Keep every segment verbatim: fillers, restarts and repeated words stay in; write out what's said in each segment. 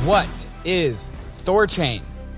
What is Thorchain?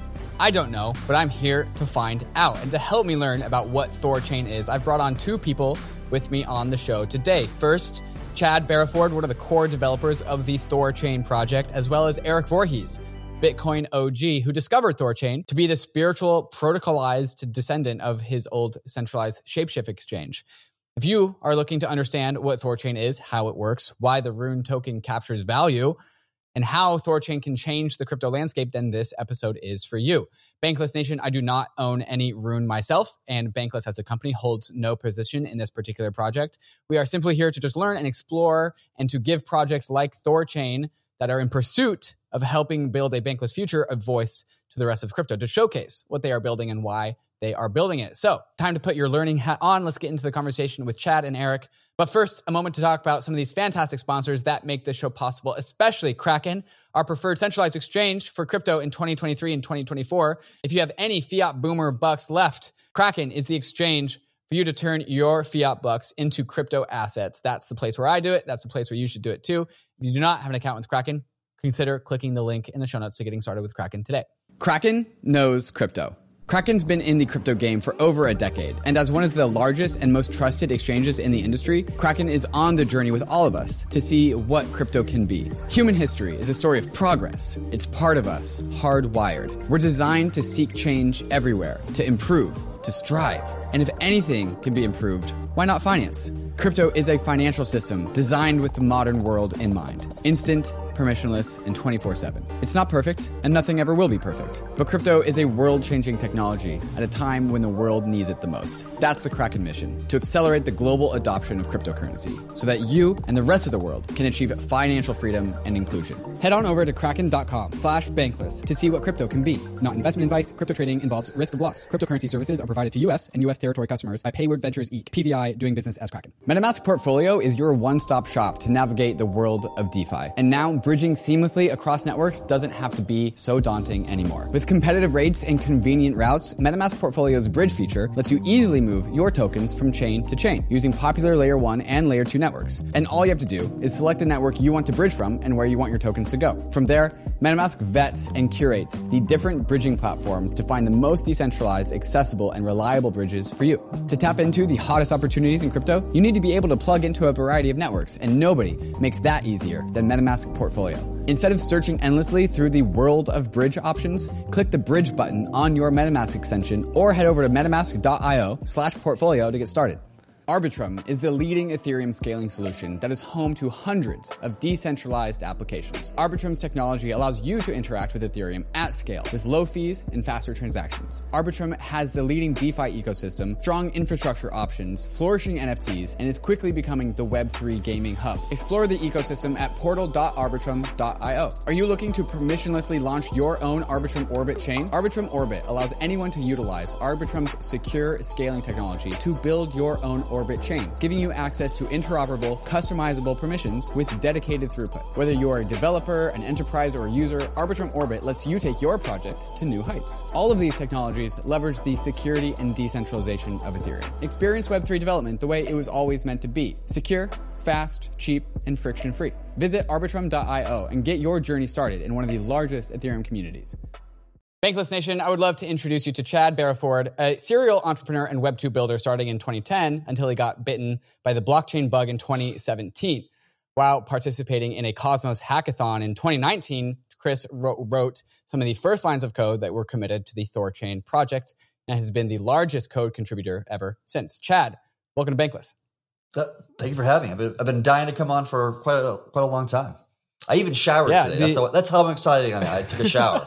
I don't know, but I'm here to find out. And to help me learn about what Thorchain is, I've brought on two people with me on the show today. First, Chad Barraford, one of the core developers of the Thorchain project, as well as Eric Voorhees, Bitcoin O G, who discovered Thorchain to be the spiritual protocolized descendant of his old centralized Shapeshift exchange. If you are looking to understand what Thorchain is, how it works, why the Rune token captures value, and how Thorchain can change the crypto landscape, then this episode is for you. Bankless Nation, I do not own any Rune myself, and Bankless as a company holds no position in this particular project. We are simply here to just learn and explore and to give projects like Thorchain that are in pursuit of helping build a bankless future a voice to the rest of crypto, to showcase what they are building and why they are building it. So, time to put your learning hat on. Let's get into the conversation with Chad and Eric. But first, a moment to talk about some of these fantastic sponsors that make this show possible, especially Kraken, our preferred centralized exchange for crypto in twenty twenty-three and twenty twenty-four. If you have any fiat boomer bucks left, Kraken is the exchange for you to turn your fiat bucks into crypto assets. That's the place where I do it. That's the place where you should do it too. If you do not have an account with Kraken, consider clicking the link in the show notes to getting started with Kraken today. Kraken knows crypto. Kraken's been in the crypto game for over a decade, and as one of the largest and most trusted exchanges in the industry, Kraken is on the journey with all of us to see what crypto can be. Human history is a story of progress. It's part of us, hardwired. We're designed to seek change everywhere, to improve, to strive. And if anything can be improved, why not finance? Crypto is a financial system designed with the modern world in mind. Instant, permissionless, and twenty-four seven. It's not perfect, and nothing ever will be perfect. But crypto is a world-changing technology at a time when the world needs it the most. That's the Kraken mission, to accelerate the global adoption of cryptocurrency so that you and the rest of the world can achieve financial freedom and inclusion. Head on over to kraken.com slash bankless to see what crypto can be. Not investment advice. Crypto trading involves risk of loss. Cryptocurrency services are provided to U S and U S territory customers by Payward Ventures Incorporated, P V I, doing business as Kraken. MetaMask Portfolio is your one-stop shop to navigate the world of DeFi. And now, bridging seamlessly across networks doesn't have to be so daunting anymore. With competitive rates and convenient routes, MetaMask Portfolio's bridge feature lets you easily move your tokens from chain to chain using popular layer one and layer two networks. And all you have to do is select the network you want to bridge from and where you want your tokens to go. From there, MetaMask vets and curates the different bridging platforms to find the most decentralized, accessible, and reliable bridges for you. To tap into the hottest opportunities in crypto, you need to be able to plug into a variety of networks, and nobody makes that easier than MetaMask Portfolio. Instead of searching endlessly through the world of bridge options, click the bridge button on your MetaMask extension or head over to metamask.io slash portfolio to get started. Arbitrum is the leading Ethereum scaling solution that is home to hundreds of decentralized applications. Arbitrum's technology allows you to interact with Ethereum at scale with low fees and faster transactions. Arbitrum has the leading DeFi ecosystem, strong infrastructure options, flourishing N F Ts, and is quickly becoming the Web three gaming hub. Explore the ecosystem at portal dot arbitrum dot io. Are you looking to permissionlessly launch your own Arbitrum Orbit chain? Arbitrum Orbit allows anyone to utilize Arbitrum's secure scaling technology to build your own Orbit chain, giving you access to interoperable, customizable permissions with dedicated throughput. Whether you're a developer, an enterprise, or a user, Arbitrum Orbit lets you take your project to new heights. All of these technologies leverage the security and decentralization of Ethereum. Experience Web three development the way it was always meant to be: secure, fast, cheap, and friction-free. Visit arbitrum dot io and get your journey started in one of the largest Ethereum communities. Bankless Nation, I would love to introduce you to Chad Barraford, a serial entrepreneur and Web two builder starting in twenty ten until he got bitten by the blockchain bug in twenty seventeen. While participating in a Cosmos hackathon in twenty nineteen, Chris wrote, wrote some of the first lines of code that were committed to the Thorchain project and has been the largest code contributor ever since. Chad, welcome to Bankless. Uh, thank you for having me. I've been, I've been dying to come on for quite a, quite a long time. I even showered yeah, today. The, that's, how, that's how I'm excited. I, mean, I took a shower.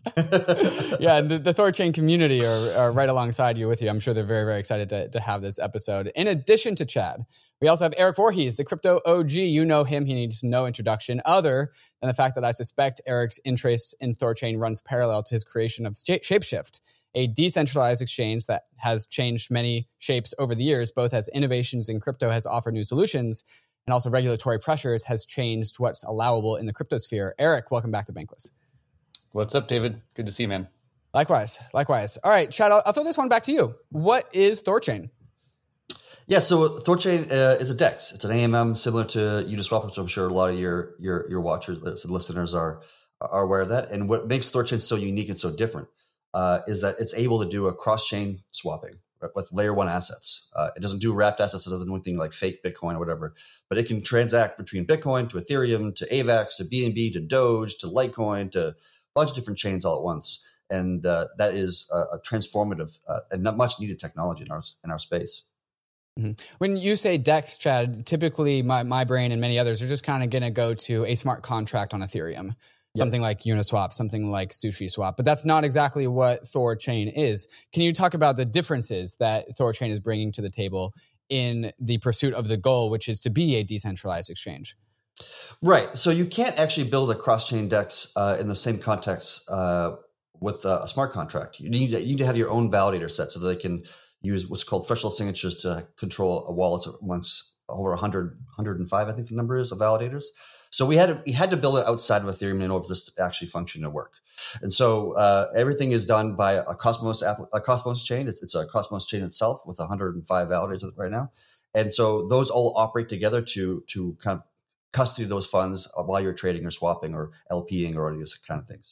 yeah, and the, the Thorchain community are, are right alongside you with you. I'm sure they're very, very excited to, to have this episode. In addition to Chad, we also have Eric Voorhees, the crypto O G. You know him. He needs no introduction other than the fact that I suspect Eric's interest in Thorchain runs parallel to his creation of Shapeshift, a decentralized exchange that has changed many shapes over the years, both as innovations in crypto has offered new solutions and also regulatory pressures has changed what's allowable in the crypto sphere. Eric, welcome back to Bankless. What's up, David? Good to see you, man. Likewise, likewise. All right, Chad, I'll, I'll throw this one back to you. What is Thorchain? Yeah, so Thorchain uh, is a DEX. It's an A M M similar to Uniswap, which I'm sure a lot of your your your watchers and listeners are are aware of that. And what makes ThorChain so unique and so different uh, is that it's able to do a cross-chain swapping, right, with layer one assets. Uh, it doesn't do wrapped assets. It doesn't do anything like fake Bitcoin or whatever, but it can transact between Bitcoin to Ethereum to AVAX to B N B to Doge to Litecoin to a bunch of different chains all at once. And uh, that is a, a transformative uh, and not much needed technology in our in our space. Mm-hmm. When you say DEX, Chad, typically my, my brain and many others are just kind of going to go to a smart contract on Ethereum, something yep. like Uniswap, something like SushiSwap, but that's not exactly what ThorChain is. Can you talk about the differences that ThorChain is bringing to the table in the pursuit of the goal, which is to be a decentralized exchange? Right. So you can't actually build a cross-chain DEX uh, in the same context uh, with a smart contract. You need, to, you need to have your own validator set so that they can use what's called threshold signatures to control a wallet amongst over one hundred, one hundred five, I think the number is, of validators. So we had to, we had to build it outside of Ethereum in order for this to actually function and work. And so uh, everything is done by a Cosmos app, a Cosmos chain. It's, it's a Cosmos chain itself with one hundred five validators right now. And so those all operate together to to kind of custody those funds while you're trading or swapping or LPing or these kind of things.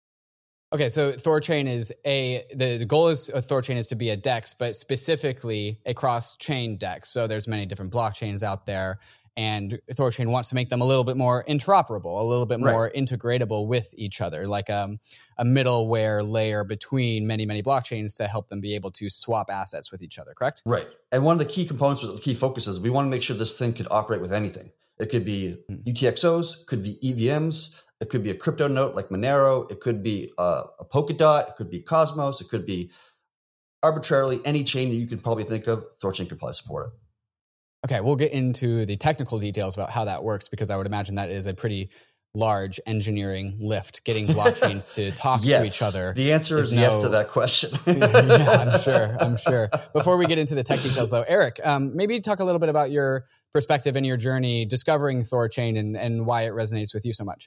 Okay, so ThorChain is a, the, the goal is of ThorChain is to be a DEX, but specifically a cross-chain DEX. So there's many different blockchains out there, and ThorChain wants to make them a little bit more interoperable, a little bit more right. integratable with each other, like um, a middleware layer between many, many blockchains to help them be able to swap assets with each other, correct? Right. And one of the key components, or the key focuses, we want to make sure this thing could operate with anything. It could be U T X Os, could be E V Ms, it could be a crypto note like Monero, it could be uh, a Polkadot, it could be Cosmos, it could be arbitrarily any chain that you could probably think of. ThorChain could probably support it. Okay, we'll get into the technical details about how that works, because I would imagine that is a pretty large engineering lift, getting blockchains to talk yes. to each other. The answer is, is no, yes to that question. Yeah, I'm sure. I'm sure. Before we get into the tech details, though, Eric, um, maybe talk a little bit about your perspective and your journey discovering ThorChain and, and why it resonates with you so much.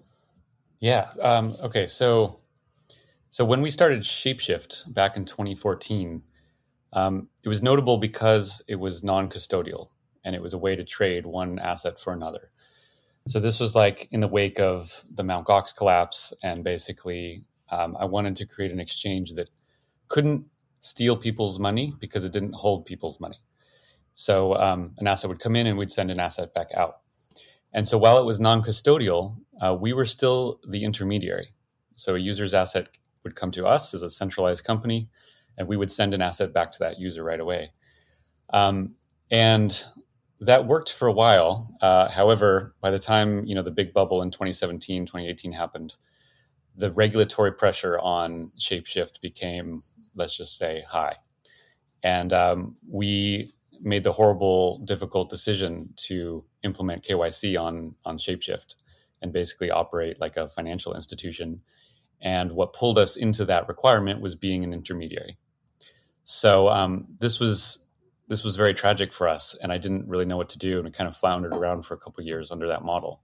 Yeah. Um, okay. So, so when we started Shapeshift back in twenty fourteen, um, it was notable because it was non-custodial and it was a way to trade one asset for another. So this was like in the wake of the Mount Gox collapse, and basically um, I wanted to create an exchange that couldn't steal people's money because it didn't hold people's money. So um, an asset would come in and we'd send an asset back out. And so while it was non-custodial, uh, we were still the intermediary. So a user's asset would come to us as a centralized company, and we would send an asset back to that user right away. Um, and that worked for a while. Uh, however, by the time, you know, the big bubble in twenty seventeen, twenty eighteen happened, the regulatory pressure on Shapeshift became, let's just say, high. And um, we made the horrible, difficult decision to implement K Y C on, on Shapeshift and basically operate like a financial institution. And what pulled us into that requirement was being an intermediary. So um, this was this was very tragic for us, and I didn't really know what to do, and we kind of floundered around for a couple of years under that model.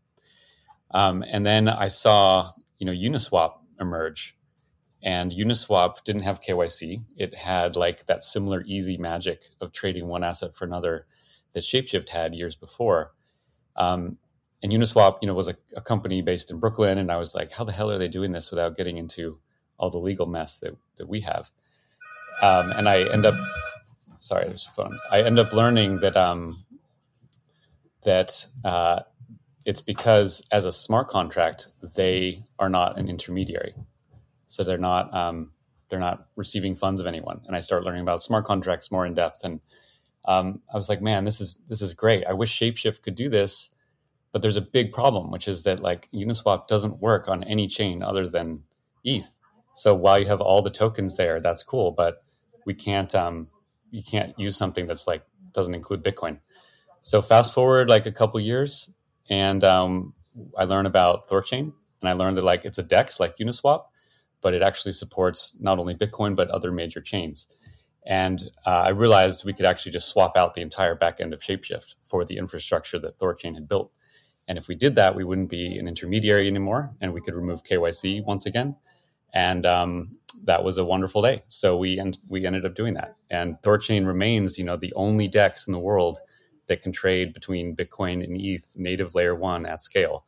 Um, and then I saw, you know, Uniswap emerge, and Uniswap didn't have K Y C. It had like that similar easy magic of trading one asset for another that Shapeshift had years before. Um, and Uniswap, you know, was a, a company based in Brooklyn, and I was like, how the hell are they doing this without getting into all the legal mess that that we have? Um, and I end up, sorry, there's a phone. I end up learning that um, that uh, it's because as a smart contract, they are not an intermediary, so they're not um, they're not receiving funds of anyone. And I start learning about smart contracts more in depth, and um, I was like, man, this is this is great. I wish Shapeshift could do this, but there's a big problem, which is that like Uniswap doesn't work on any chain other than E T H. So while you have all the tokens there, that's cool, but we can't, um, you can't use something that's like, doesn't include Bitcoin. So fast forward like a couple years, and um, I learned about ThorChain, and I learned that like it's a DEX like Uniswap, but it actually supports not only Bitcoin, but other major chains. And uh, I realized we could actually just swap out the entire back end of Shapeshift for the infrastructure that ThorChain had built. And if we did that, we wouldn't be an intermediary anymore, and we could remove K Y C once again. And um, that was a wonderful day. So we end, we ended up doing that. And ThorChain remains, you know, the only DEX in the world that can trade between Bitcoin and E T H native layer one at scale.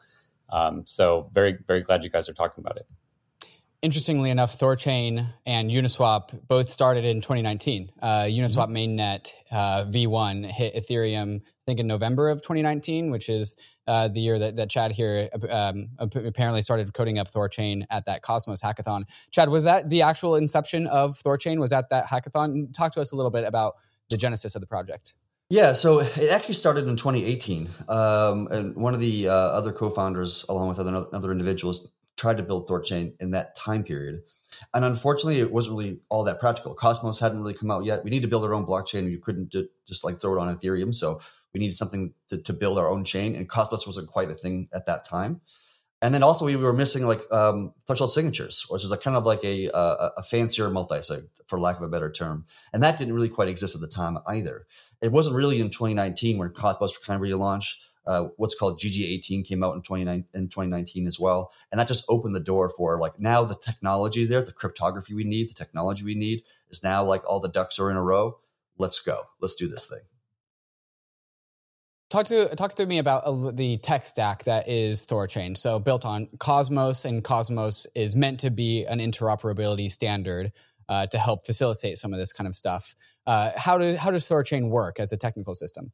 Um, so very, very glad you guys are talking about it. Interestingly enough, Thorchain and Uniswap both started in twenty nineteen. Uh, Uniswap mm-hmm. mainnet uh, V one hit Ethereum, I think, in November of twenty nineteen, which is uh, the year that, that Chad here um, apparently started coding up Thorchain at that Cosmos hackathon. Chad, was that the actual inception of Thorchain? Was that that hackathon? Talk to us a little bit about the genesis of the project. Yeah, so it actually started in twenty eighteen. Um, and one of the uh, other co-founders, along with other, other individuals, tried to build Thorchain in that time period. And unfortunately, it wasn't really all that practical. Cosmos hadn't really come out yet. We needed to build our own blockchain. You couldn't ju- just like throw it on Ethereum. So we needed something to, to build our own chain. And Cosmos wasn't quite a thing at that time. And then also we were missing like um, threshold signatures, which is a kind of like a, a, a fancier multi-sig, for lack of a better term. And that didn't really quite exist at the time either. It wasn't really in twenty nineteen when Cosmos kind of relaunched. Uh, what's called G G eighteen came out in twenty nineteen as well. And that just opened the door for like now the technology there, the cryptography we need, the technology we need is now like all the ducks are in a row. Let's go. Let's do this thing. Talk to talk to me about uh, the tech stack that is Thorchain. So built on Cosmos, and Cosmos is meant to be an interoperability standard uh, to help facilitate some of this kind of stuff. Uh, how do how does Thorchain work as a technical system?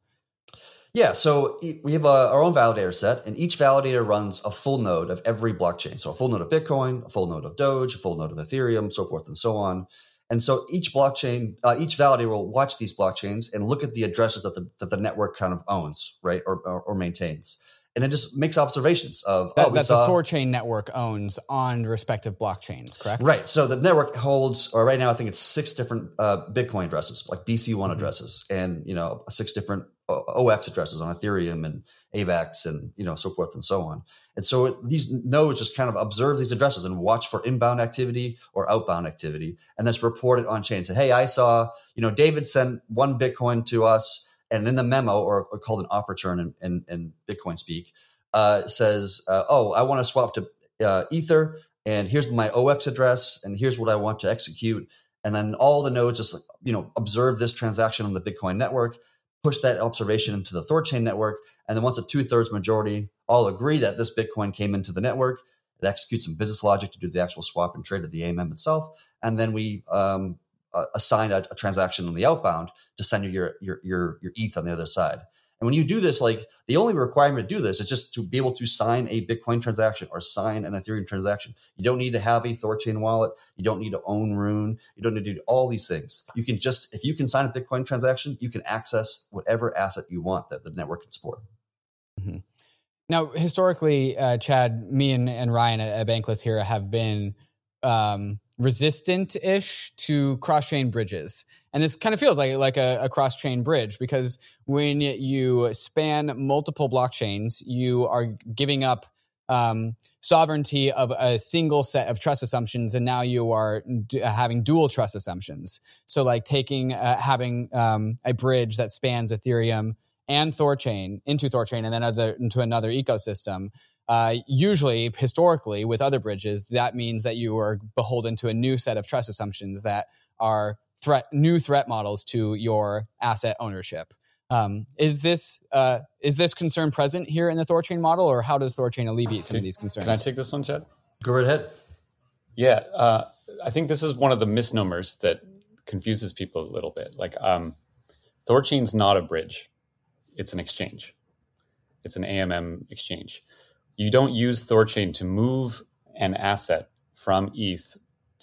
Yeah, so we have a, our own validator set, and each validator runs a full node of every blockchain. So a full node of Bitcoin, a full node of Doge, a full node of Ethereum, so forth and so on. And so each blockchain, uh, each validator will watch these blockchains and look at the addresses that the, that the network kind of owns, right, or, or, or maintains. And it just makes observations of that, oh, we that saw, the Thorchain network owns on respective blockchains, correct? Right. So the network holds, or right now I think it's six different uh, Bitcoin addresses, like B C one mm-hmm. addresses, and you know six different O X addresses on Ethereum and AVAX and you know so forth and so on. And so it, these nodes just kind of observe these addresses and watch for inbound activity or outbound activity, and then report it on chain. Say, hey, I saw you know David sent one Bitcoin to us. And in the memo, or, or called an op return in, in, in Bitcoin speak, uh, says, uh, oh, I want to swap to uh, Ether, and here's my O X address, and here's what I want to execute. And then all the nodes just you know observe this transaction on the Bitcoin network, push that observation into the Thorchain network, and then once a two-thirds majority all agree that this Bitcoin came into the network, it executes some business logic to do the actual swap and trade of the A M M itself, and then we um, Uh, assign a, a transaction on the outbound to send you your, your your your E T H on the other side. And when you do this, like the only requirement to do this is just to be able to sign a Bitcoin transaction or sign an Ethereum transaction. You don't need to have a Thorchain wallet. You don't need to own Rune. You don't need to do all these things. You can just, if you can sign a Bitcoin transaction, you can access whatever asset you want that the network can support. Mm-hmm. Now, historically, uh, Chad, me and, and Ryan at, at Bankless here have been um, resistant-ish to cross-chain bridges. And this kind of feels like, like a, a cross-chain bridge because when you span multiple blockchains, you are giving up um, sovereignty of a single set of trust assumptions, and now you are d- having dual trust assumptions. So like taking, uh, having um, a bridge that spans Ethereum and Thorchain into Thorchain and then other, into another ecosystem. Uh, usually, historically, with other bridges, that means that you are beholden to a new set of trust assumptions that are threat, new threat models to your asset ownership. Um, is this uh, is this concern present here in the Thorchain model, or how does Thorchain alleviate some of these concerns? Can I take this one, Chad? Go right ahead. Yeah, uh, I think this is one of the misnomers that confuses people a little bit. Like, um, Thorchain's not a bridge; it's an exchange. It's an A M M exchange. You don't use Thorchain to move an asset from E T H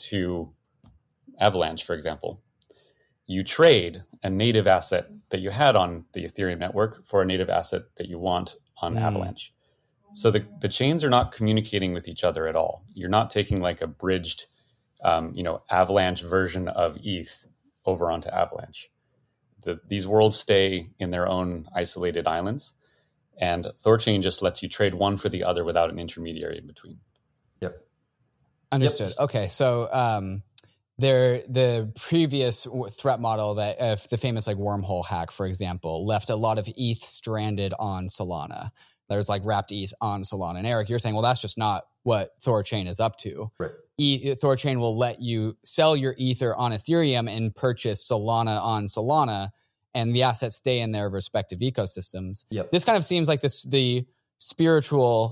to Avalanche, for example. You trade a native asset that you had on the Ethereum network for a native asset that you want on mm. Avalanche. So the, the chains are not communicating with each other at all. You're not taking like a bridged, um, you know, Avalanche version of E T H over onto Avalanche. The, these worlds stay in their own isolated islands. And Thorchain just lets you trade one for the other without an intermediary in between. Yep. Understood. Yep. Okay, so um, there, the previous threat model that, if the famous like wormhole hack, for example, left a lot of E T H stranded on Solana. There's like wrapped E T H on Solana. And Eric, you're saying, well, that's just not what Thorchain is up to. Right. E- Thorchain will let you sell your Ether on Ethereum and purchase Solana on Solana, and the assets stay in their respective ecosystems. Yep. This kind of seems like this the spiritual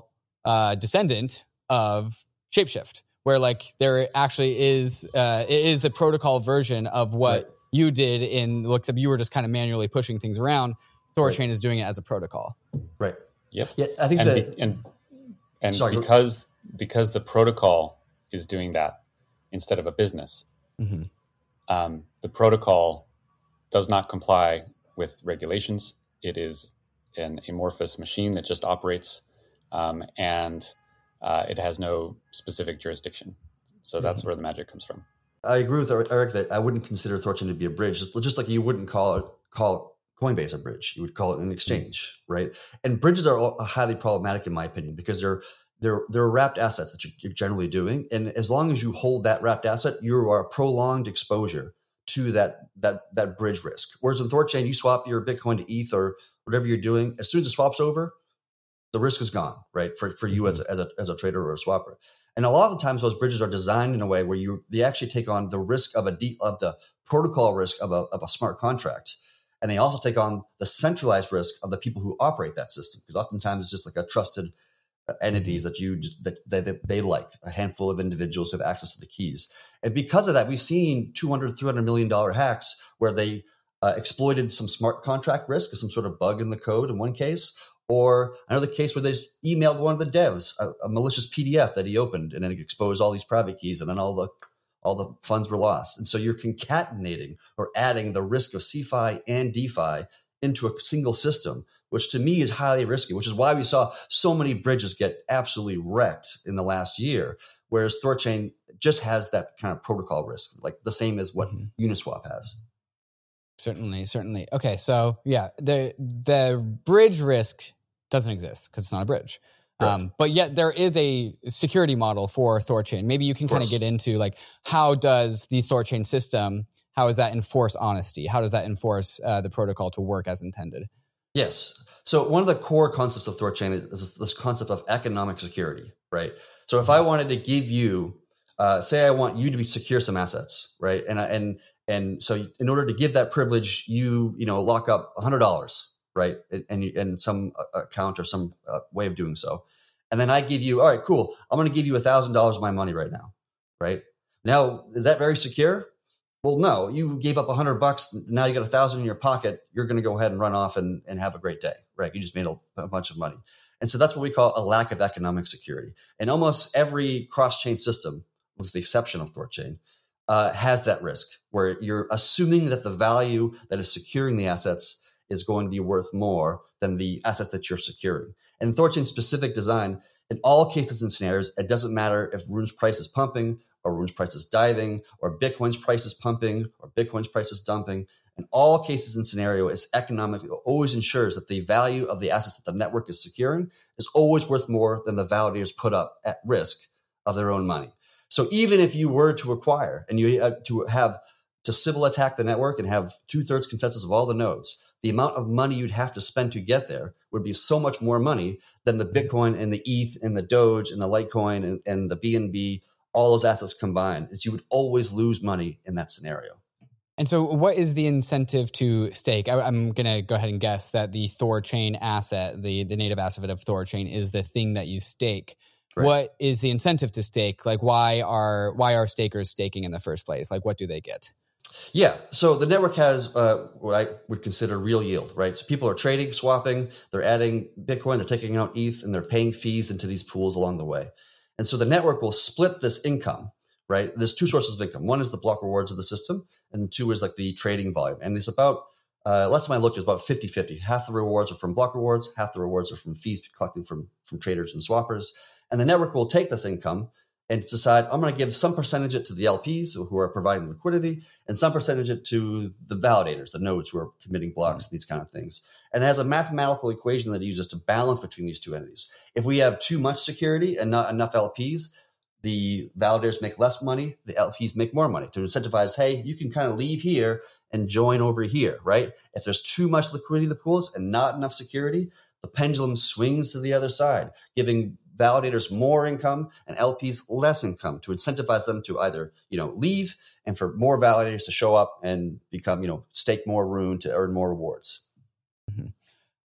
uh, descendant of Shapeshift, where like there actually is uh, it is a protocol version of what right. you did in looks up. You were just kind of manually pushing things around. ThorChain right. is doing it as a protocol. Right. Yep. Yeah, I think and that be, and and sorry, because because the protocol is doing that instead of a business, mm-hmm. um, the protocol does not comply with regulations. It is an amorphous machine that just operates, um, and uh, it has no specific jurisdiction. So that's mm-hmm. where the magic comes from. I agree with Eric that I wouldn't consider ThorChain to be a bridge, just like you wouldn't call it call Coinbase a bridge. You would call it an exchange, mm-hmm. right? And bridges are highly problematic, in my opinion, because they're they're they're wrapped assets that you're generally doing, and as long as you hold that wrapped asset, you are a prolonged exposure to that that that bridge risk. Whereas in ThorChain, you swap your Bitcoin to E T H or whatever you're doing, as soon as the swap's over, the risk is gone, right? For for you as a, as a as a trader or a swapper. And a lot of the times, those bridges are designed in a way where you they actually take on the risk of a deep, of the protocol risk of a of a smart contract, and they also take on the centralized risk of the people who operate that system, because oftentimes it's just like a trusted entities that you that, that, that they like, a handful of individuals who have access to the keys. And because of that, we've seen two hundred, three hundred million dollars hacks where they uh, exploited some smart contract risk or some sort of bug in the code in one case, or another case where they just emailed one of the devs a, a malicious P D F that he opened, and then it exposed all these private keys, and then all the all the funds were lost. And so you're concatenating or adding the risk of CeFi and DeFi into a single system, which to me is highly risky, which is why we saw so many bridges get absolutely wrecked in the last year, whereas ThorChain just has that kind of protocol risk, like the same as what mm-hmm. Uniswap has. Certainly, certainly. Okay, so yeah, the the bridge risk doesn't exist because it's not a bridge. Right. Um, but yet there is a security model for ThorChain. Maybe you can kind of get into like, how does the ThorChain system, how does that enforce honesty? How does that enforce uh, the protocol to work as intended? Yes. So one of the core concepts of ThorChain is this concept of economic security, right? So if I wanted to give you, uh, say I want you to be secure some assets, right? And and and so in order to give that privilege, you you know lock up one hundred dollars, right? And and some account or some uh, way of doing so. And then I give you, all right, cool. I'm going to give you one thousand dollars of my money right now, right? Now, is that very secure? Well, no, you gave up a hundred bucks. Now you got a thousand in your pocket. You're going to go ahead and run off and, and have a great day, right? You just made a, a bunch of money. And so that's what we call a lack of economic security. And almost every cross-chain system, with the exception of ThorChain, uh, has that risk where you're assuming that the value that is securing the assets is going to be worth more than the assets that you're securing. And ThorChain's specific design, in all cases and scenarios, it doesn't matter if Rune's price is pumping or Rune's price is diving, or Bitcoin's price is pumping, or Bitcoin's price is dumping. In all cases and scenario, it's economic. It always ensures that the value of the assets that the network is securing is always worth more than the validators put up at risk of their own money. So even if you were to acquire and you had to have to Sybil attack the network and have two-thirds consensus of all the nodes, the amount of money you'd have to spend to get there would be so much more money than the Bitcoin and the E T H and the Doge and the Litecoin and, and the B N B, all those assets combined. Is you would always lose money in that scenario. And so what is the incentive to stake? I, I'm going to go ahead and guess that the ThorChain asset, the, the native asset of ThorChain, is the thing that you stake. Right. What is the incentive to stake? Like, why are why are stakers staking in the first place? Like, what do they get? Yeah. So the network has uh, what I would consider real yield, right? So people are trading, swapping, they're adding Bitcoin, they're taking out E T H, and they're paying fees into these pools along the way. And so the network will split this income, right? There's two sources of income. One is the block rewards of the system, and two is like the trading volume. And it's about, uh, last time I looked, it's about fifty-fifty. Half the rewards are from block rewards, half the rewards are from fees collecting from, from traders and swappers. And the network will take this income and decide, I'm going to give some percentage it to the L Ps who are providing liquidity, and some percentage it to the validators, the nodes who are committing blocks, and these kind of things. And it has a mathematical equation that it uses to balance between these two entities. If we have too much security and not enough L Ps, the validators make less money, the L Ps make more money to incentivize, hey, you can kind of leave here and join over here, right? If there's too much liquidity in the pools and not enough security, the pendulum swings to the other side, giving validators more income and L Ps less income to incentivize them to either, you know, leave, and for more validators to show up and become, you know, stake more Rune to earn more rewards. Mm-hmm.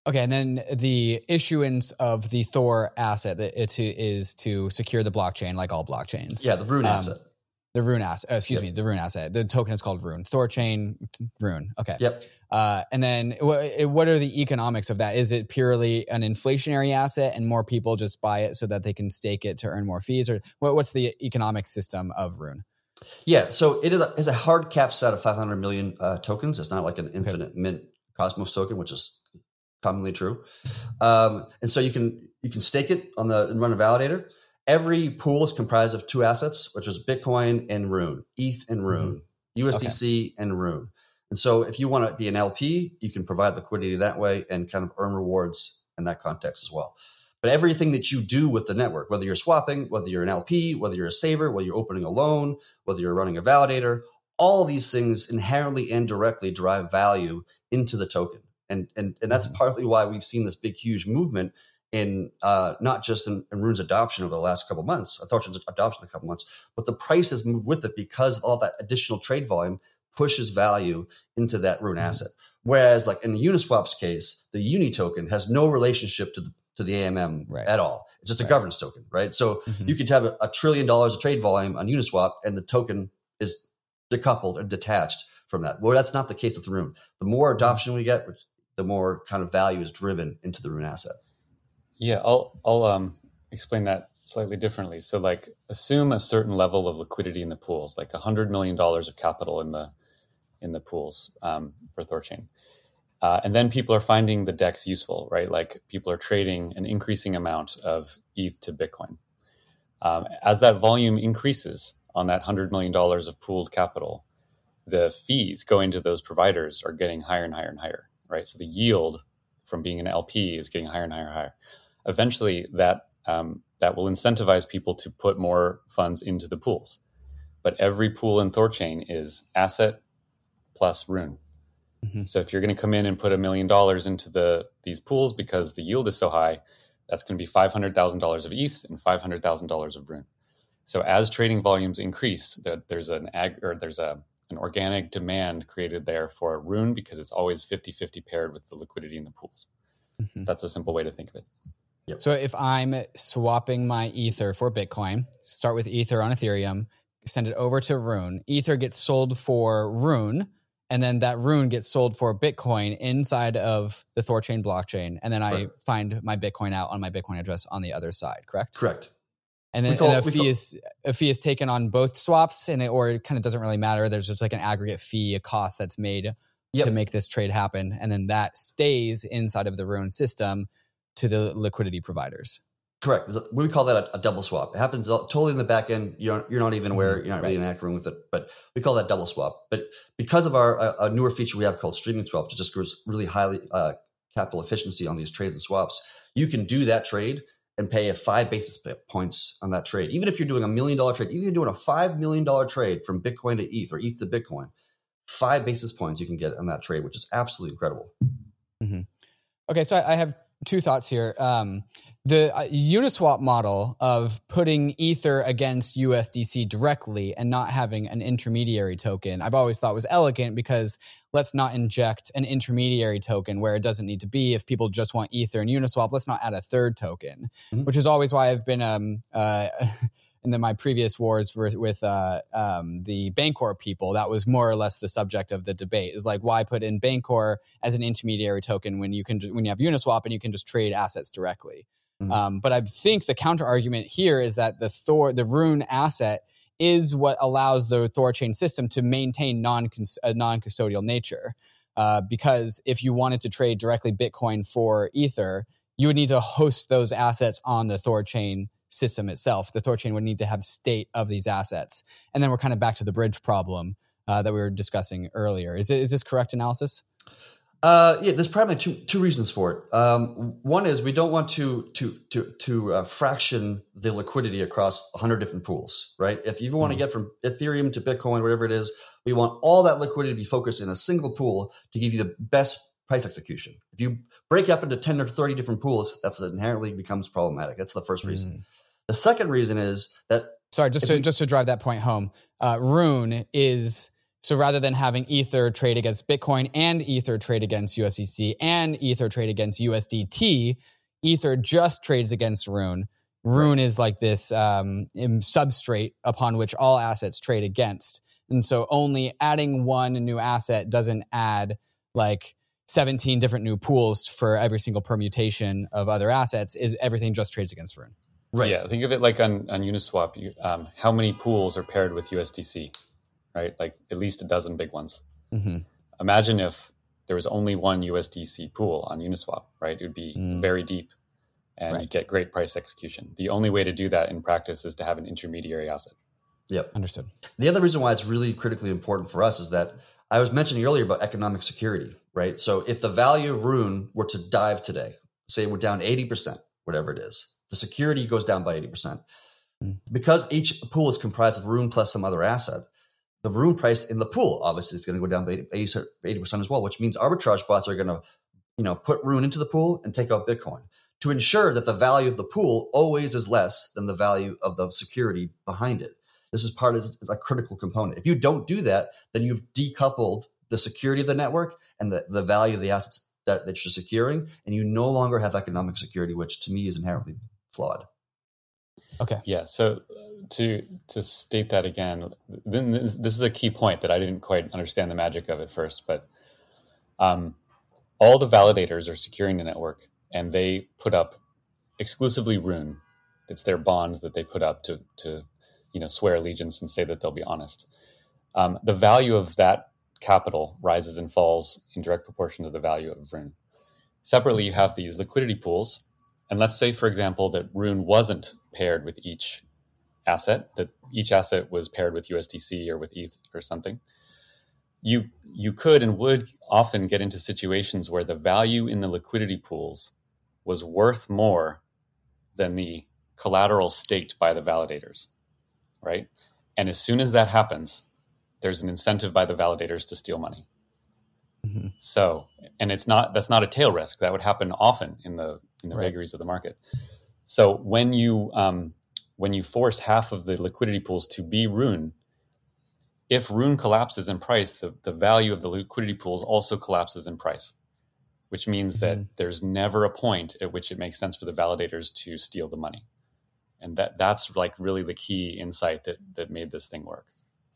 Okay, and then the issuance of the Thor asset that it to, is to secure the blockchain, like all blockchains. Yeah, the Rune Um, asset. The Rune asset. Uh, excuse Yep. me, the Rune asset. The token is called Rune. Thorchain Rune. Okay. Yep. Uh, and then wh- what are the economics of that? Is it purely an inflationary asset and more people just buy it so that they can stake it to earn more fees? Or what, what's the economic system of Rune? Yeah, so it is a, is a hard cap set of five hundred million uh, tokens. It's not like an infinite okay. mint Cosmos token, which is commonly true. Um, and so you can you can stake it on the and run a validator. Every pool is comprised of two assets, which is Bitcoin and Rune, E T H and Rune, mm-hmm. U S D C okay. and Rune. And so if you want to be an L P, you can provide liquidity that way and kind of earn rewards in that context as well. But everything that you do with the network, whether you're swapping, whether you're an L P, whether you're a saver, whether you're opening a loan, whether you're running a validator, all of these things inherently and directly drive value into the token. And and, and that's partly why we've seen this big, huge movement in uh, not just in, in Rune's adoption over the last couple of months, Thorchain's adoption in a couple of months, but the price has moved with it because all that additional trade volume pushes value into that Rune asset. Whereas like in the Uniswap's case, the Uni token has no relationship to the to the A M M right. at all. It's just a right. governance token, right? So mm-hmm. you could have a, a trillion dollars of trade volume on Uniswap and the token is decoupled or detached from that. Well, that's not the case with Rune. The more adoption we get, the more kind of value is driven into the Rune asset. Yeah, I'll I'll um, explain that slightly differently. So like assume a certain level of liquidity in the pools, like one hundred million dollars of capital in the in the pools um, for Thorchain. Uh, and then people are finding the DEX useful, right? Like people are trading an increasing amount of E T H to Bitcoin. Um, as that volume increases on that one hundred million dollars of pooled capital, the fees going to those providers are getting higher and higher and higher, right? So the yield from being an L P is getting higher and higher and higher. Eventually, that um, that will incentivize people to put more funds into the pools. But every pool in Thorchain is asset plus Rune. Mm-hmm. So if you're going to come in and put a million dollars into the these pools because the yield is so high, that's going to be five hundred thousand dollars of E T H and five hundred thousand dollars of Rune. So as trading volumes increase, there, there's an ag or there's a an organic demand created there for Rune because it's always fifty-fifty paired with the liquidity in the pools. Mm-hmm. That's a simple way to think of it. Yep. So if I'm swapping my Ether for Bitcoin, start with Ether on Ethereum, send it over to Rune, Ether gets sold for Rune, and then that Rune gets sold for Bitcoin inside of the Thorchain blockchain, and then I right. find my Bitcoin out on my Bitcoin address on the other side, correct? Correct. And then call, and a fee call, is a fee is taken on both swaps, and it, or it kind of doesn't really matter. There's just like an aggregate fee, a cost that's made yep. to make this trade happen, and then that stays inside of the Rune system to the liquidity providers. Correct. We call that a, a double swap. It happens totally in the back end. You're you're not even aware. You're not really right. interacting with it, but we call that double swap. But because of our a, a newer feature we have called streaming swap, which just gives really highly uh, capital efficiency on these trades and swaps, you can do that trade and pay a five basis points on that trade. Even if you're doing a million dollar trade, even if you're doing a five million dollar trade from Bitcoin to E T H or E T H to Bitcoin, five basis points you can get on that trade, which is absolutely incredible. Mm-hmm. Okay, so I have two thoughts here. Um, the uh, Uniswap model of putting Ether against U S D C directly and not having an intermediary token, I've always thought was elegant because let's not inject an intermediary token where it doesn't need to be. If people just want Ether and Uniswap, let's not add a third token, mm-hmm. which is always why I've been um, uh, in the, my previous wars with, with uh, um, the Bancor people. That was more or less the subject of the debate. Is like, why put in Bancor as an intermediary token when you can when you have Uniswap and you can just trade assets directly? Mm-hmm. Um, but I think the counter argument here is that the Thor, the Rune asset is what allows the Thorchain system to maintain non a non-custodial nature. Uh, because if you wanted to trade directly Bitcoin for Ether, you would need to host those assets on the Thorchain system itself. The Thorchain would need to have state of these assets. And then we're kind of back to the bridge problem uh, that we were discussing earlier. Is, it, is this correct analysis? Uh, yeah, there's probably two two reasons for it. Um, one is we don't want to to to to uh, fraction the liquidity across one hundred different pools, right? If you want to get from Ethereum to Bitcoin, whatever it is, we want all that liquidity to be focused in a single pool to give you the best price execution. If you break up into ten or thirty different pools, that's inherently becomes problematic. That's the first reason. Mm. The second reason is that sorry, just to we, just to drive that point home, uh, Rune is So rather than having Ether trade against Bitcoin and Ether trade against U S D C and Ether trade against U S D T, Ether just trades against Rune. Rune right. is like this um, substrate upon which all assets trade against. And so only adding one new asset doesn't add like seventeen different new pools for every single permutation of other assets. Is everything just trades against Rune. Right. Yeah. Think of it like on, on Uniswap, you, um, how many pools are paired with U S D C? Right? Like at least a dozen big ones. Mm-hmm. Imagine if there was only one U S D C pool on Uniswap, right? It would be mm. very deep and right. you'd get great price execution. The only way to do that in practice is to have an intermediary asset. Yep. Understood. The other reason why it's really critically important for us is that I was mentioning earlier about economic security, right? So if the value of Rune were to dive today, say we're down eighty percent, whatever it is, the security goes down by eighty percent. Mm. Because each pool is comprised of Rune plus some other asset, the Rune price in the pool obviously is going to go down by eighty percent as well, which means arbitrage bots are going to, you know, put Rune into the pool and take out Bitcoin to ensure that the value of the pool always is less than the value of the security behind it. This is part of a critical component. If you don't do that, then you've decoupled the security of the network and the, the value of the assets that, that you're securing, and you no longer have economic security, which to me is inherently flawed. Okay. Yeah. So to to state that again, then this, this is a key point that I didn't quite understand the magic of at first, but um, all the validators are securing the network, and they put up exclusively Rune. It's their bonds that they put up to to you know swear allegiance and say that they'll be honest. Um, the value of that capital rises and falls in direct proportion to the value of Rune. Separately, you have these liquidity pools. And let's say, for example, that Rune wasn't paired with each asset, that each asset was paired with U S D C or with E T H or something. You you could and would often get into situations where the value in the liquidity pools was worth more than the collateral staked by the validators, right? And as soon as that happens, there's an incentive by the validators to steal money. Mm-hmm. So, and it's not, that's not a tail risk. That would happen often in the in the right. vagaries of the market. So when you um, when you force half of the liquidity pools to be Rune, if Rune collapses in price, the, the value of the liquidity pools also collapses in price, which means mm-hmm. that there's never a point at which it makes sense for the validators to steal the money. And that that's like really the key insight that that made this thing work.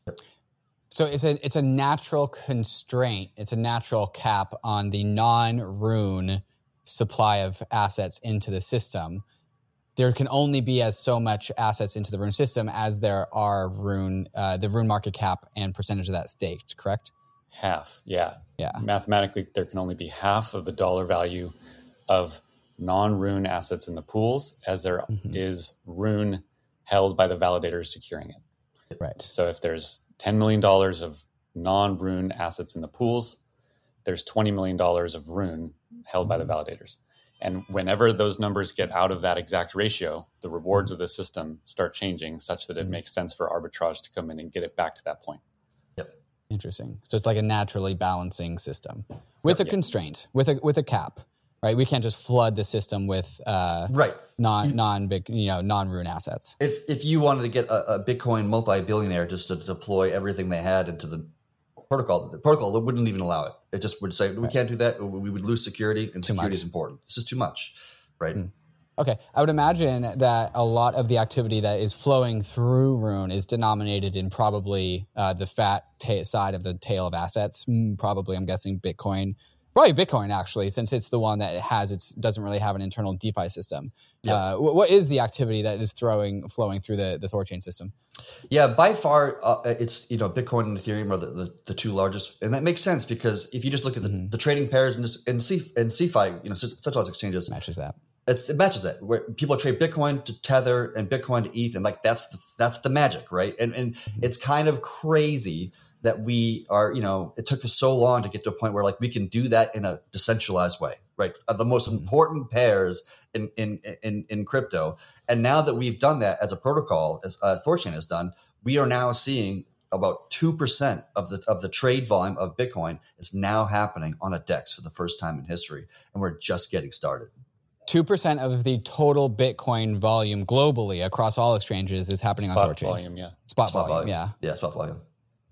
So it's a it's a natural constraint. It's a natural cap on the non-Rune supply of assets into the system. There can only be as so much assets into the Rune system as there are Rune, uh, the Rune market cap and percentage of that staked, correct? Half, yeah. Yeah. Mathematically, there can only be half of the dollar value of non-Rune assets in the pools as there mm-hmm. is Rune held by the validators securing it. Right. So if there's ten million dollars of non-Rune assets in the pools, there's twenty million dollars of Rune held by the validators. And whenever those numbers get out of that exact ratio, the rewards of the system start changing such that it makes sense for arbitrage to come in and get it back to that point. Yep. Interesting. So it's like a naturally balancing system with yep. a constraint, with a with a cap, right? We can't just flood the system with uh, right non non big you know non Rune assets. If if you wanted to get a, a Bitcoin multi-billionaire just to deploy everything they had into the protocol, the protocol wouldn't even allow it. It just would say, we right. can't do that. We would lose security, and too security much. Is important. This is too much, right? Mm. Okay. I would imagine that a lot of the activity that is flowing through Rune is denominated in probably uh, the fat ta- side of the tail of assets. Mm, probably, I'm guessing Bitcoin. Probably Bitcoin, actually, since it's the one that has its doesn't really have an internal DeFi system. Yep. Uh, what, what is the activity that is throwing flowing through the, the Thorchain system? Yeah, by far, uh, it's you know Bitcoin and Ethereum are the, the, the two largest, and that makes sense because if you just look at the, mm-hmm. the trading pairs and just, and C and CeFi, you know, centralized exchanges matches that. It's, it matches that. Where people trade Bitcoin to Tether and Bitcoin to E T H, and like that's the, that's the magic, right? And and mm-hmm. it's kind of crazy that we are, you know, it took us so long to get to a point where like we can do that in a decentralized way, right? Of the most important pairs in in in, in crypto. And now that we've done that as a protocol, as uh, Thorchain has done, we are now seeing about two percent of the of the trade volume of Bitcoin is now happening on a DEX for the first time in history, and we're just getting started. two percent of the total Bitcoin volume globally across all exchanges is happening spot on Thorchain. Volume, yeah. Spot, spot volume, volume, yeah. Yeah, spot volume.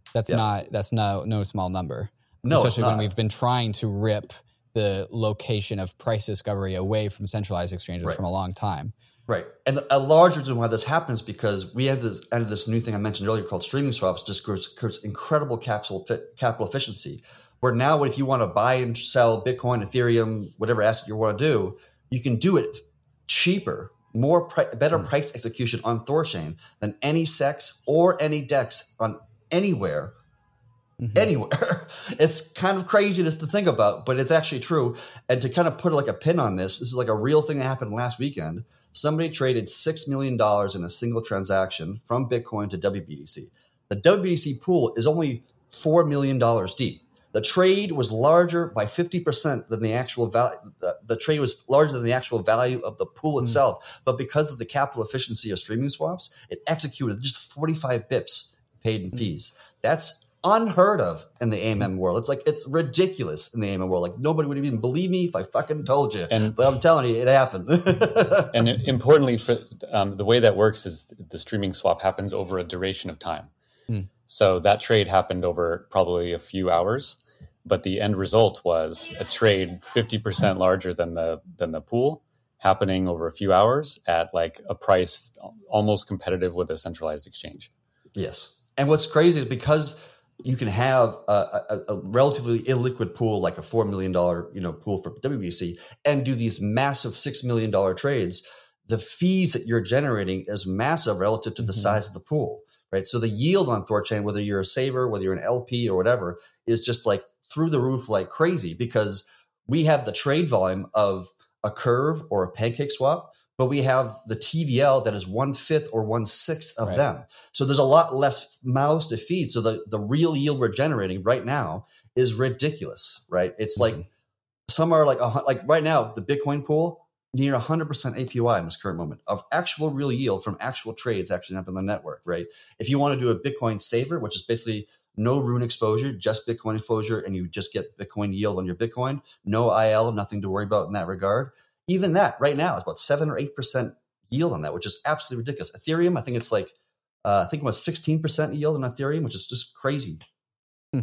That's Yeah. not that's no no small number. No, it's especially when not. we've been trying to rip the location of price discovery away from centralized exchanges Right. from a long time. Right. And a large reason why this happens because we have this, added this new thing I mentioned earlier called streaming swaps, just creates, creates incredible capital capital efficiency. Where now if you want to buy and sell Bitcoin, Ethereum, whatever asset you want to do, you can do it cheaper, more pri- better Mm. price execution on Thorchain than any S E X or any DEX on anywhere. Mm-hmm. Anywhere. It's kind of crazy this to think about, but it's actually true. And to kind of put like a pin on this, this is like a real thing that happened last weekend. Somebody traded six million dollars in a single transaction from Bitcoin to W B D C. The W B D C pool is only four million dollars deep. The trade was larger by fifty percent than the actual value. The, the trade was larger than the actual value of the pool itself. Mm. But because of the capital efficiency of streaming swaps, it executed just forty-five bips paid in mm. fees. That's unheard of in the A M M world. It's like, it's ridiculous in the A M M world. Like nobody would even believe me if I fucking told you. And, but I'm telling you, it happened. And importantly, for um, the way that works is the streaming swap happens over a duration of time. Hmm. So that trade happened over probably a few hours, but the end result was a trade fifty percent larger than the than the pool happening over a few hours at like a price almost competitive with a centralized exchange. Yes. And what's crazy is because you can have a, a, a relatively illiquid pool, like a four million dollars you know, pool for W B D C, and do these massive six million dollars trades. The fees that you're generating is massive relative to the mm-hmm. size of the pool, right? So the yield on Thorchain, whether you're a saver, whether you're an L P or whatever, is just like through the roof like crazy because we have the trade volume of a Curve or a Pancake swap, but we have the T V L that is one-fifth or one-sixth of right. them. So there's a lot less mouths to feed. So the, the real yield we're generating right now is ridiculous, right? It's mm-hmm. like some are like, a, like right now, the Bitcoin pool, near one hundred percent A P Y in this current moment of actual real yield from actual trades actually up in the network, right? If you want to do a Bitcoin saver, which is basically no Rune exposure, just Bitcoin exposure, and you just get Bitcoin yield on your Bitcoin, no I L, nothing to worry about in that regard. Even that right now is about seven or eight percent yield on that, which is absolutely ridiculous. Ethereum, I think it's like, uh, I think it was sixteen percent yield on Ethereum, which is just crazy. Hmm.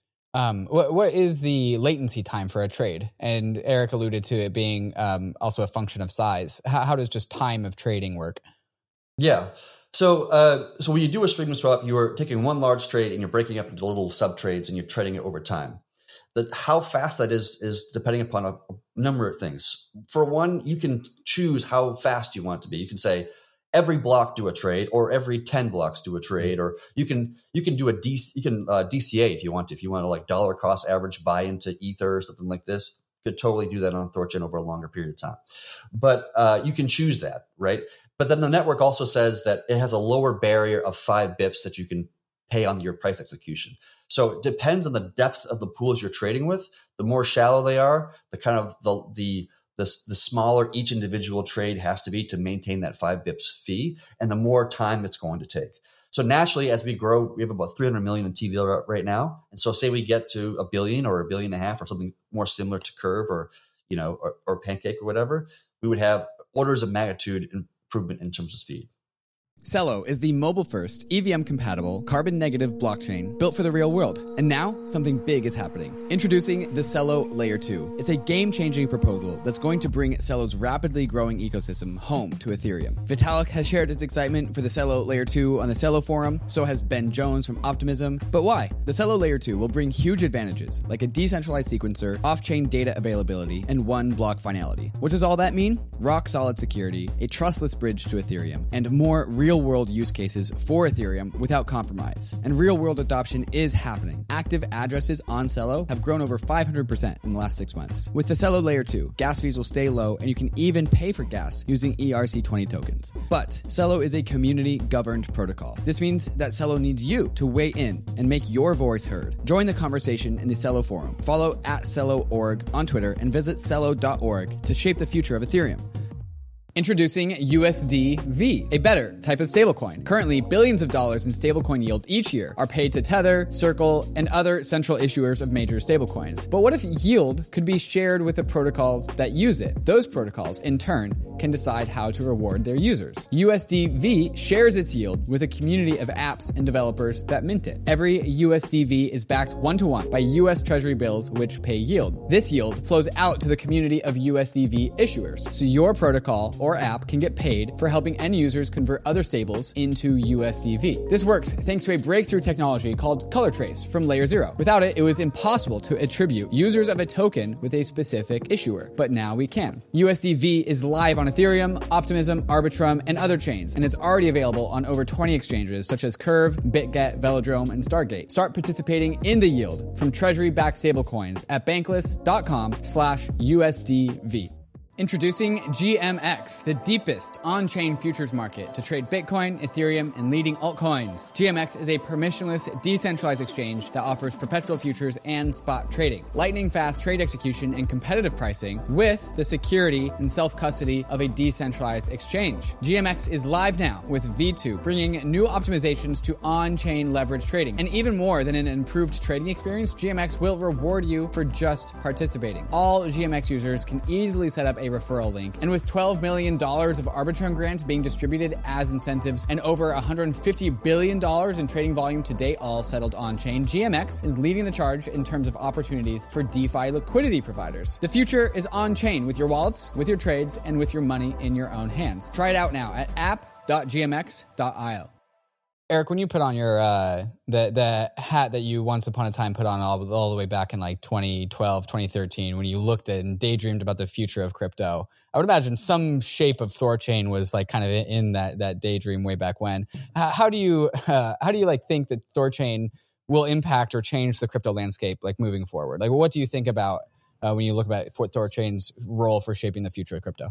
Um, what, what is the latency time for a trade? And Eric alluded to it being um, also a function of size. How, how does just time of trading work? Yeah. So, uh, so when you do a streaming swap, you are taking one large trade and you're breaking up into little sub trades and you're trading it over time. That how fast that is is depending upon a, a number of things. For one, you can choose how fast you want it to be. You can say every block do a trade, or every ten blocks do a trade, or you can you can do a D, you can uh, D C A if you want to. If you want to like dollar cost average buy into Ether or something like this, you could totally do that on Thorchain over a longer period of time. But uh, you can choose that, right? But then the network also says that it has a lower barrier of five bips that you can pay on your price execution. So it depends on the depth of the pools you're trading with. The more shallow they are, the kind of the the the, the smaller each individual trade has to be to maintain that five bips fee, and the more time it's going to take. So naturally, as we grow, we have about three hundred million in T V L right now. And so say we get to a billion or a billion and a half or something more similar to Curve or, you know, or, or Pancake or whatever, we would have orders of magnitude improvement in terms of speed. Celo is the mobile-first, E V M-compatible, carbon-negative blockchain built for the real world. And now, something big is happening. Introducing the Celo Layer two. It's a game-changing proposal that's going to bring Celo's rapidly growing ecosystem home to Ethereum. Vitalik has shared his excitement for the Celo Layer two on the Celo forum, so has Ben Jones from Optimism. But why? The Celo Layer two will bring huge advantages, like a decentralized sequencer, off-chain data availability, and one-block finality. What does all that mean? Rock-solid security, a trustless bridge to Ethereum, and more real real-world use cases for Ethereum without compromise. And real-world adoption is happening. Active addresses on Celo have grown over five hundred percent in the last six months. With the Celo Layer two, gas fees will stay low, and you can even pay for gas using E R C twenty tokens. But Celo is a community-governed protocol. This means that Celo needs you to weigh in and make your voice heard. Join the conversation in the Celo forum. Follow at Celo dot org on Twitter and visit Celo dot org to shape the future of Ethereum. Introducing U S D V, a better type of stablecoin. Currently, billions of dollars in stablecoin yield each year are paid to Tether, Circle, and other central issuers of major stablecoins. But what if yield could be shared with the protocols that use it? Those protocols, in turn, can decide how to reward their users. U S D V shares its yield with a community of apps and developers that mint it. Every U S D V is backed one-to-one by U S Treasury bills which pay yield. This yield flows out to the community of U S D V issuers, so your protocol or app can get paid for helping end users convert other stables into U S D V. This works thanks to a breakthrough technology called Color Trace from Layer Zero. Without it, it was impossible to attribute users of a token with a specific issuer, but now we can. U S D V is live on Ethereum, Optimism, Arbitrum, and other chains, and it's already available on over twenty exchanges such as Curve, BitGet, Velodrome, and Stargate. Start participating in the yield from Treasury-backed stablecoins at bankless.com slash USDV. Introducing G M X, the deepest on-chain futures market to trade Bitcoin, Ethereum, and leading altcoins. G M X is a permissionless, decentralized exchange that offers perpetual futures and spot trading, lightning-fast trade execution and competitive pricing with the security and self-custody of a decentralized exchange. G M X is live now with V two, bringing new optimizations to on-chain leverage trading. And even more than an improved trading experience, G M X will reward you for just participating. All G M X users can easily set up a referral link. And with twelve million dollars of Arbitrum grants being distributed as incentives and over one hundred fifty billion dollars in trading volume to date, all settled on-chain, G M X is leading the charge in terms of opportunities for DeFi liquidity providers. The future is on-chain with your wallets, with your trades, and with your money in your own hands. Try it out now at app dot g m x dot i o. Eric, when you put on your uh, the the hat that you once upon a time put on all, all the way back in like twenty twelve, twenty thirteen, when you looked at and daydreamed about the future of crypto, I would imagine some shape of Thorchain was like kind of in that that daydream way back when. How, how do you uh, how do you like think that Thorchain will impact or change the crypto landscape like moving forward? Like, what do you think about uh, when you look at Thorchain's role for shaping the future of crypto?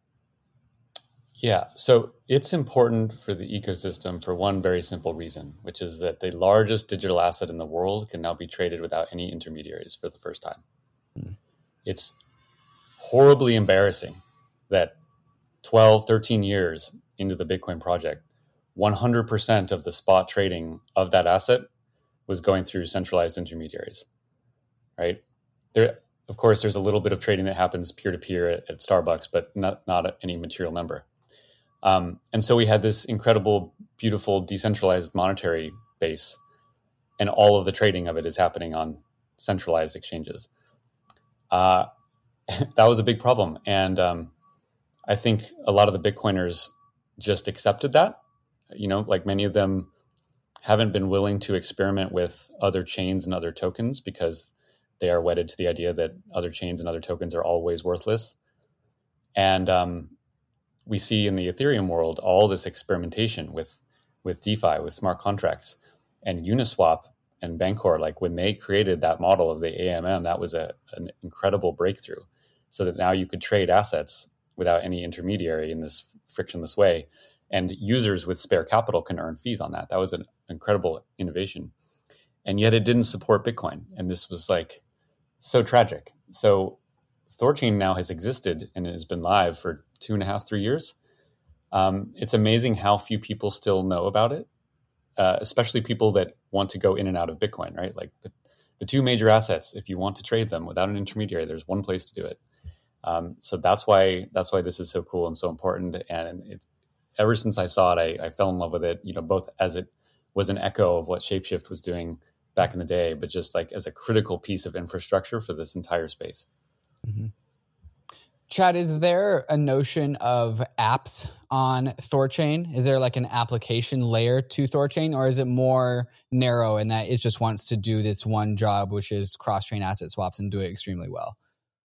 Yeah, so it's important for the ecosystem for one very simple reason, which is that the largest digital asset in the world can now be traded without any intermediaries for the first time. Mm. It's horribly embarrassing that twelve, thirteen years into the Bitcoin project, one hundred percent of the spot trading of that asset was going through centralized intermediaries, right? There, of course, there's a little bit of trading that happens peer-to-peer at, at Starbucks, but not, not any material number. Um, and so we had this incredible, beautiful, decentralized monetary base, and all of the trading of it is happening on centralized exchanges. Uh, that was a big problem. And um, I think a lot of the Bitcoiners just accepted that. You know, like many of them haven't been willing to experiment with other chains and other tokens because they are wedded to the idea that other chains and other tokens are always worthless. And um, we see in the Ethereum world all this experimentation with with DeFi, with smart contracts, and Uniswap and Bancor. Like when they created that model of the A M M, that was a, an incredible breakthrough. So that now you could trade assets without any intermediary in this frictionless way, and users with spare capital can earn fees on that. That was an incredible innovation, and yet it didn't support Bitcoin, and this was like so tragic. So Thorchain now has existed and has been live for two and a half, three years. Um, it's amazing how few people still know about it, uh, especially people that want to go in and out of Bitcoin, right? Like the, the two major assets, if you want to trade them without an intermediary, there's one place to do it. Um, so that's why that's why this is so cool and so important. And it's, ever since I saw it, I, I fell in love with it, you know, both as it was an echo of what Shapeshift was doing back in the day, but just like as a critical piece of infrastructure for this entire space. Mm-hmm. Chad, is there a notion of apps on Thorchain? Is there like an application layer to Thorchain, or is it more narrow in that it just wants to do this one job, which is cross-chain asset swaps, and do it extremely well?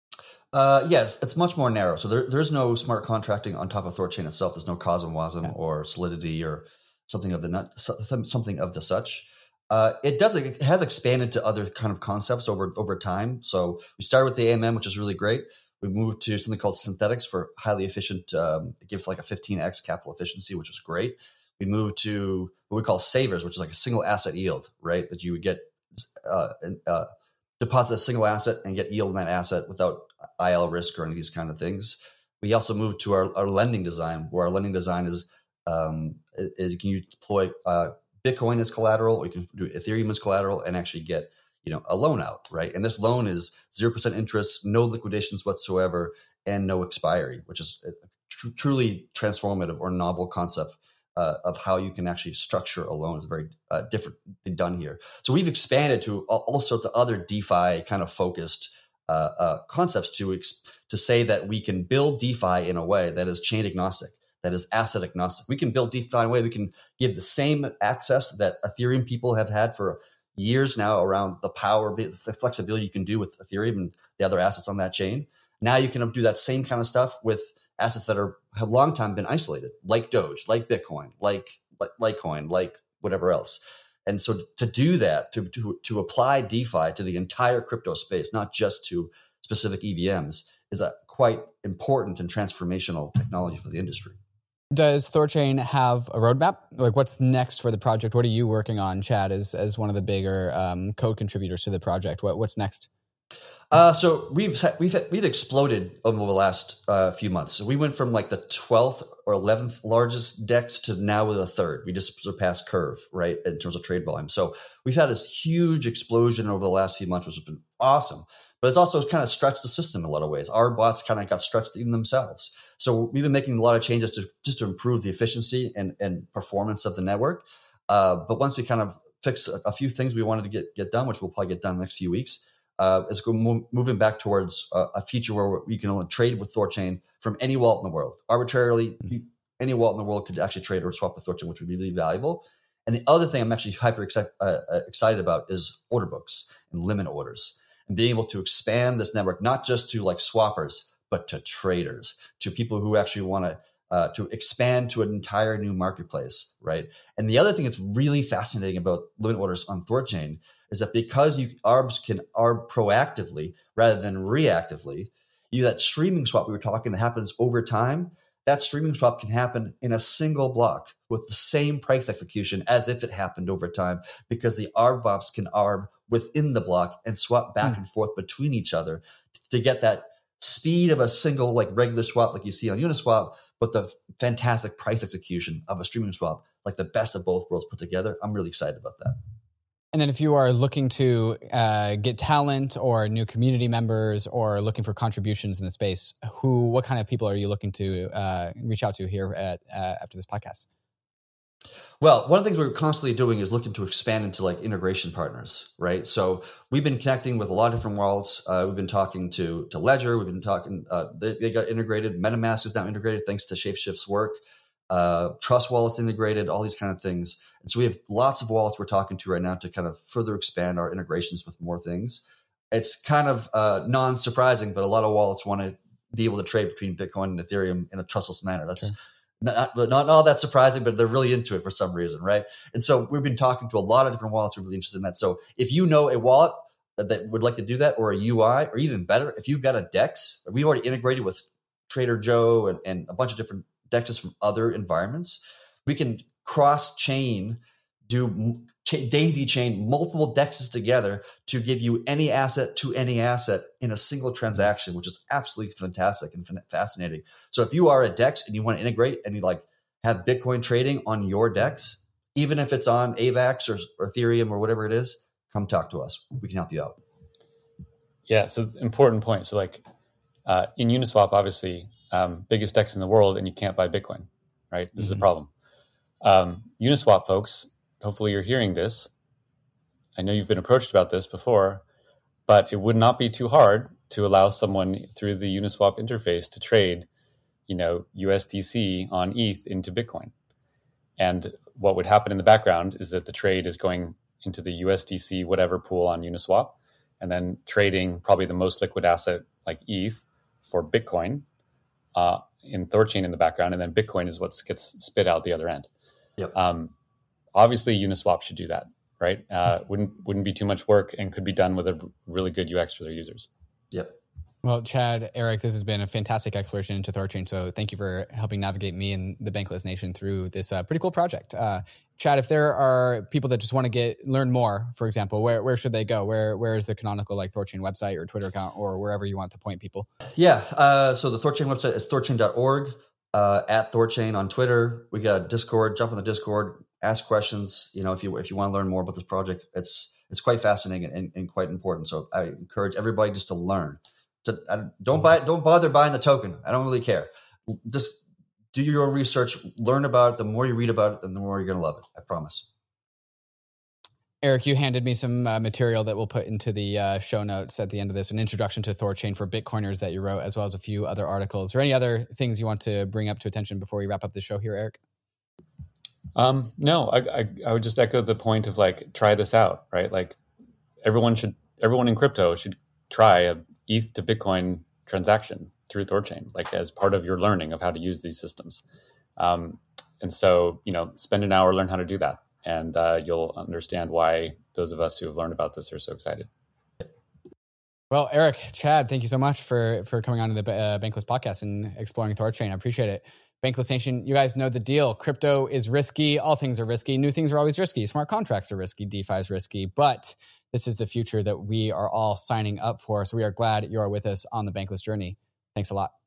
Uh, yes, it's much more narrow. So there, there's no smart contracting on top of Thorchain itself. There's no Cosm, Wasm, okay. or Solidity or something of the nut, something of the such. Uh, it does. It has expanded to other kind of concepts over over time. So we started with the A M M, which is really great. We moved to something called synthetics for highly efficient. Um, it gives like a fifteen x capital efficiency, which is great. We moved to what we call savers, which is like a single asset yield, right? That you would get uh, uh, deposit a single asset and get yield on that asset without I L risk or any of these kind of things. we also moved to our, our lending design, where our lending design is, um, is can you deploy uh, Bitcoin as collateral, or you can do Ethereum as collateral and actually get, you know, a loan out, right? And this loan is zero percent interest, no liquidations whatsoever, and no expiry, which is a tr- truly transformative or novel concept uh, of how you can actually structure a loan. It's very uh, differently done here. So we've expanded to all, all sorts of other DeFi kind of focused uh, uh, concepts to ex- to say that we can build DeFi in a way that is chain agnostic, that is asset agnostic. We can build DeFi in a way we can give the same access that Ethereum people have had for years now around the power, the flexibility you can do with Ethereum and the other assets on that chain. Now you can do that same kind of stuff with assets that are have long time been isolated, like Doge, like Bitcoin, like like Litecoin, like whatever else. And so to do that, to to to apply DeFi to the entire crypto space, not just to specific E V Ms, is a quite important and transformational technology for the industry. Does Thorchain have a roadmap? Like, what's next for the project? What are you working on, Chad, as as one of the bigger um, code contributors to the project? What what's next? Uh, so we've we've we've exploded over the last uh, few months. So we went from like the twelfth or eleventh largest DEX to now with a third. We just surpassed Curve, right, in terms of trade volume. So we've had this huge explosion over the last few months, which has been awesome. But it's also kind of stretched the system in a lot of ways. Our bots kind of got stretched even themselves. So we've been making a lot of changes to just to improve the efficiency and, and performance of the network. Uh, but once we kind of fix a, a few things we wanted to get, get done, which we'll probably get done in the next few weeks, uh, it's go, move, moving back towards a, a feature where we can only trade with Thorchain from any wallet in the world. Arbitrarily, mm-hmm. any wallet in the world could actually trade or swap with Thorchain, which would be really valuable. And the other thing I'm actually hyper exci- uh, excited about is order books and limit orders. And being able to expand this network, not just to like swappers, but to traders, to people who actually want to uh, to expand to an entire new marketplace, right? And the other thing that's really fascinating about limit orders on Thorchain is that because you arbs can arb proactively rather than reactively, you that streaming swap we were talking that happens over time, that streaming swap can happen in a single block with the same price execution as if it happened over time, because the arb bots can arb within the block and swap back mm. and forth between each other to get that speed of a single like regular swap like you see on Uniswap, but the fantastic price execution of a streaming swap, like the best of both worlds put together. I'm really excited about that. And then if you are looking to uh, get talent or new community members or looking for contributions in the space, who, what kind of people are you looking to uh, reach out to here at, uh, after this podcast? Well, one of the things we're constantly doing is looking to expand into like integration partners, right? So we've been connecting with a lot of different wallets. Uh, we've been talking to to Ledger. We've been talking. Uh, they, they got integrated. MetaMask is now integrated thanks to Shapeshift's work. Uh, Trust Wallets integrated. All these kind of things. And so we have lots of wallets we're talking to right now to kind of further expand our integrations with more things. It's kind of uh, non-surprising, but a lot of wallets want to be able to trade between Bitcoin and Ethereum in a trustless manner. That's sure. Not, not all that surprising, but they're really into it for some reason, right? And so we've been talking to a lot of different wallets who are really interested in that. So if you know a wallet that would like to do that, or a U I, or even better, if you've got a DEX, we've already integrated with Trader Joe and, and a bunch of different DEXs from other environments, we can cross-chain, do ch- daisy chain multiple DEXs together to give you any asset to any asset in a single transaction, which is absolutely fantastic and fascinating. So if you are a DEX and you want to integrate and you like have Bitcoin trading on your DEX, even if it's on AVAX or, or Ethereum or whatever it is, come talk to us. We can help you out. Yeah, so important point. So like uh, in Uniswap, obviously, um, biggest DEX in the world, and you can't buy Bitcoin, right? This mm-hmm. is a problem. Um, Uniswap folks, hopefully you're hearing this. I know you've been approached about this before, but it would not be too hard to allow someone through the Uniswap interface to trade, you know, U S D C on E T H into Bitcoin. And what would happen in the background is that the trade is going into the U S D C whatever pool on Uniswap, and then trading probably the most liquid asset like E T H for Bitcoin uh, in Thorchain in the background, and then Bitcoin is what gets spit out the other end. Yep. Um, obviously, Uniswap should do that, right? Uh, wouldn't wouldn't be too much work and could be done with a really good U X for their users. Yep. Well, Chad, Eric, this has been a fantastic exploration into ThorChain. So thank you for helping navigate me and the Bankless Nation through this uh, pretty cool project. Uh, Chad, if there are people that just want to get learn more, for example, where where should they go? Where where is the canonical like ThorChain website or Twitter account or wherever you want to point people? Yeah. Uh, so the ThorChain website is thorchain dot org. Uh, at ThorChain on Twitter. We got a Discord. Jump on the Discord. Ask questions. You know, if you if you want to learn more about this project, it's it's quite fascinating and, and quite important. So I encourage everybody just to learn. To, I, don't buy. Don't bother buying the token. I don't really care. Just do your own research. Learn about it. The more you read about it, the more you're going to love it. I promise. Eric, you handed me some uh, material that we'll put into the uh, show notes at the end of this, an introduction to ThorChain for Bitcoiners that you wrote, as well as a few other articles. Or any other things you want to bring up to attention before we wrap up the show here, Eric? Um, no, I, I, I would just echo the point of like, try this out, right? Like everyone should, everyone in crypto should try a E T H to Bitcoin transaction through ThorChain, like as part of your learning of how to use these systems. Um, and so, you know, spend an hour, learn how to do that. And uh, you'll understand why those of us who have learned about this are so excited. Well, Eric, Chad, thank you so much for for coming on to the uh, Bankless podcast and exploring ThorChain. I appreciate it. Bankless Nation, you guys know the deal. Crypto is risky. All things are risky. New things are always risky. Smart contracts are risky. DeFi is risky. But this is the future that we are all signing up for. So we are glad you are with us on the Bankless journey. Thanks a lot.